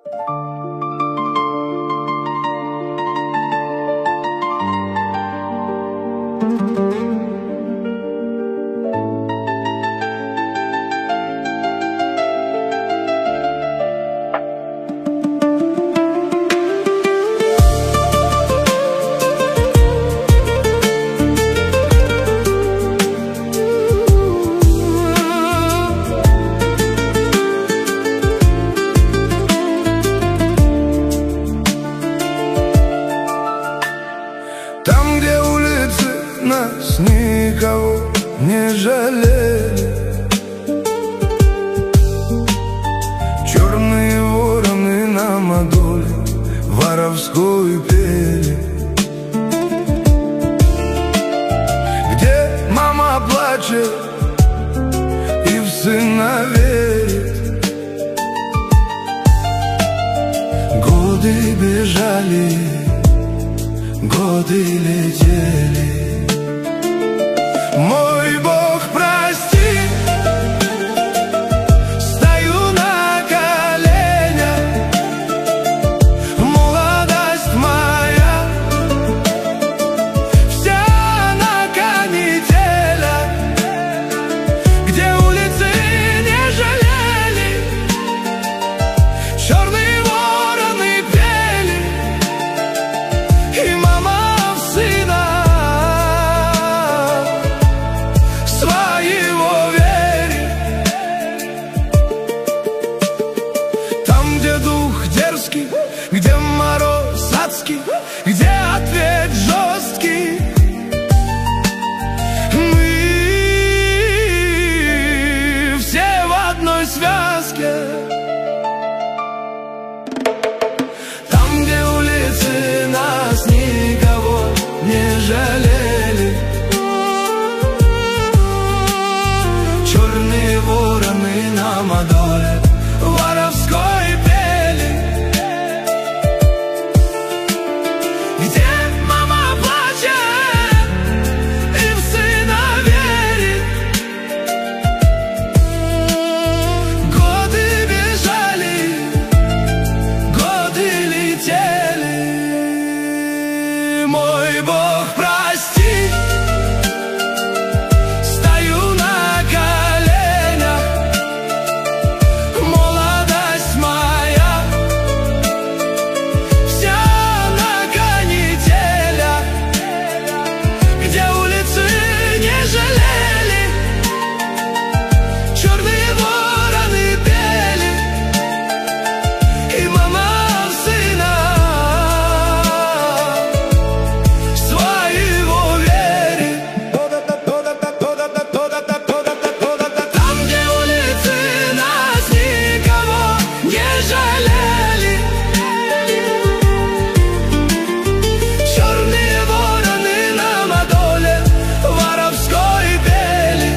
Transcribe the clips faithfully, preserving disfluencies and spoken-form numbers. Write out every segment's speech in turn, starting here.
Там, где улицы нас никого не жалели, черные вороны нам о доле воровскую пели. Где мама плачет и в сына верит, годы бежали, годы летели. Мой Бог, прости, стою на коленях, молодость моя вся на канителях, где улицы не жалели, черные вороны пели, и мама в сына своего верит. Там, где дух дерзкий, где мороз адский, где ответ жесткий, мы все в одной связке. Там, где улицы нас никого не жалели, черные вороны нам о доле воровской пели. Где мама плачет и в сына верит, годы бежали, годы летели. Мой Бог, прости, стою на коленях, молодость моя вся на канителях, где улицы не жалели, черные вороны пели, и мама в сына своего верит. Там, где улицы нас никого не жалели, черные вороны нам о доле воровской пели.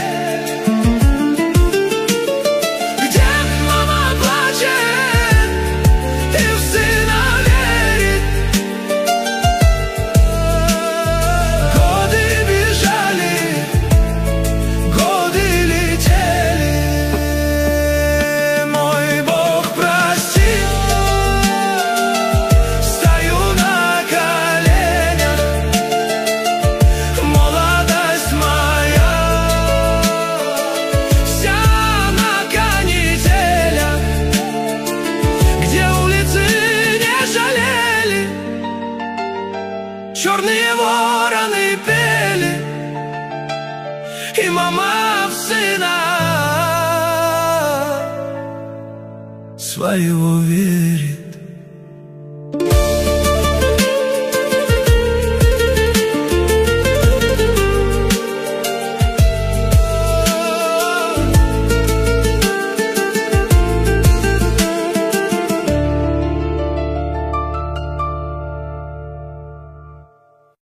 Где мама плачет и в сына верит, годы бежали, годы летели. Мой Бог, прости, стою на коленях, молодость моя вся на канителях, где улицы не жалели, черные вороны пели, и мама в сына своего верит.